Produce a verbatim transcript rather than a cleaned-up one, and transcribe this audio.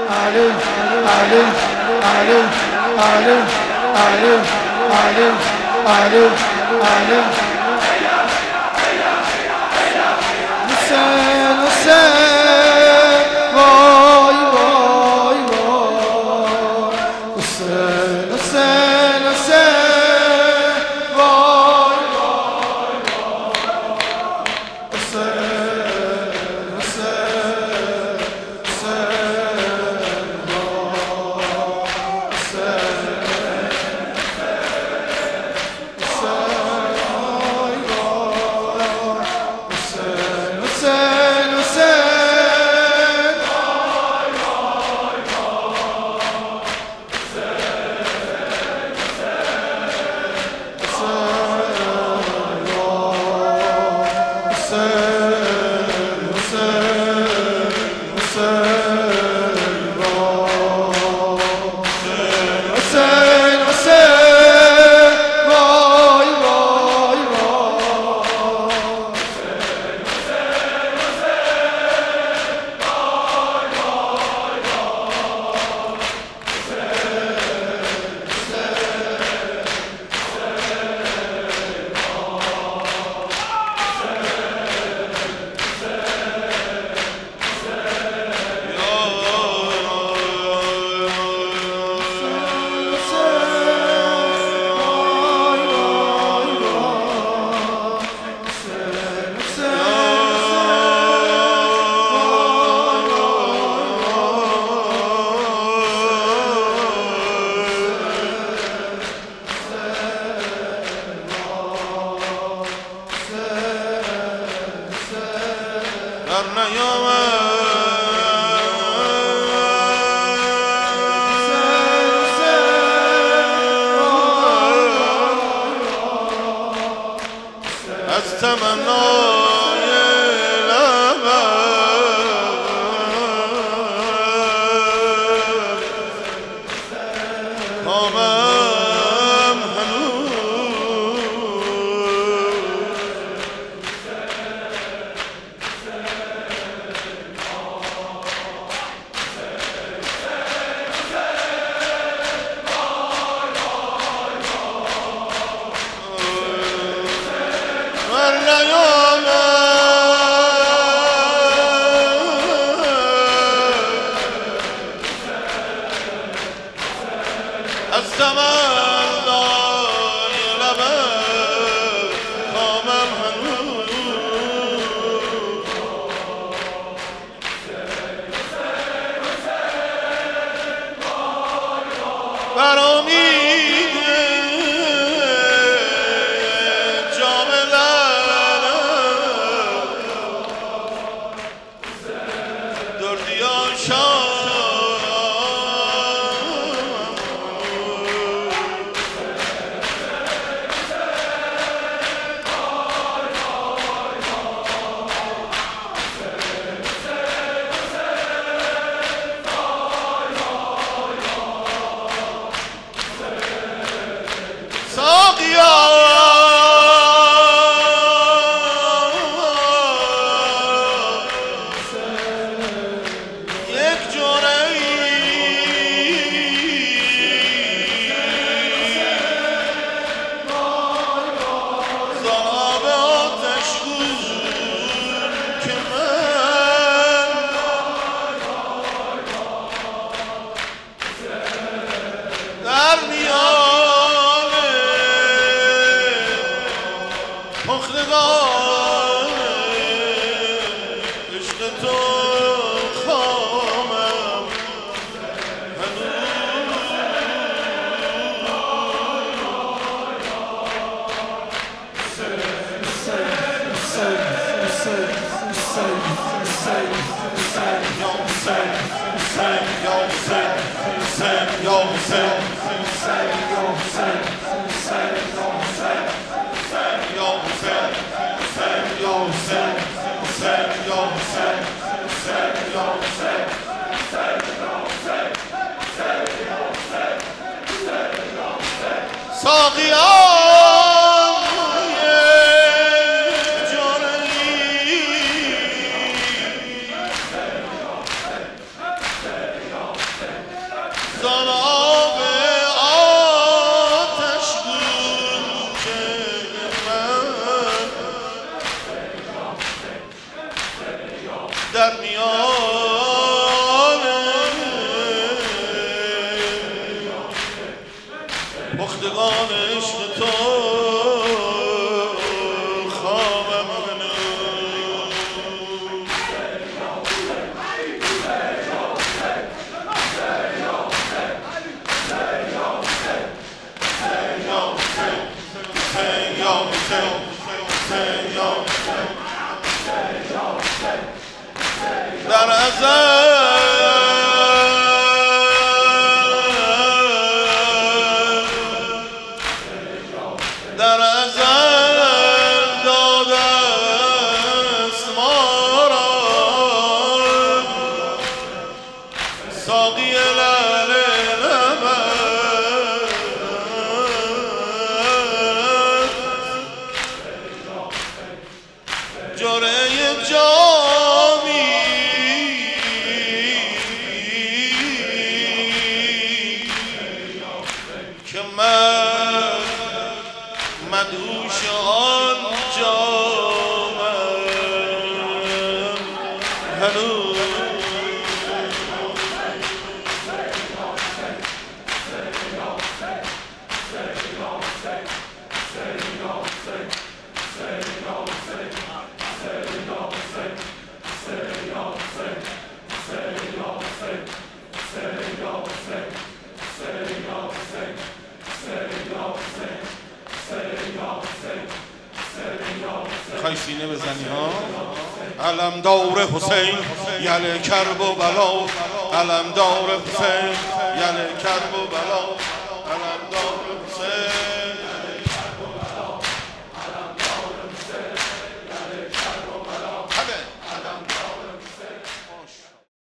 علي علي علي علي علي علي علي علي حسین حسین وای وای وای حسین حسین حسین وای وای حسین حسین حسین از تمنای لبت کامم هنوز از تمنای لبت کامم هنوز بر امید جام لعلت دردیان شام زان آب آتش بود که من در میان پختگان عشق تو خوابم در ازل در ازل داده است ما را ساقی لعل لبت جرعه جامی که من مدهوش آن جامم هنوز خواهی سینه بزنی ها علمدار حسین یل کرب و بلا علمدار حسین یل کرب و بلا علمدار حسین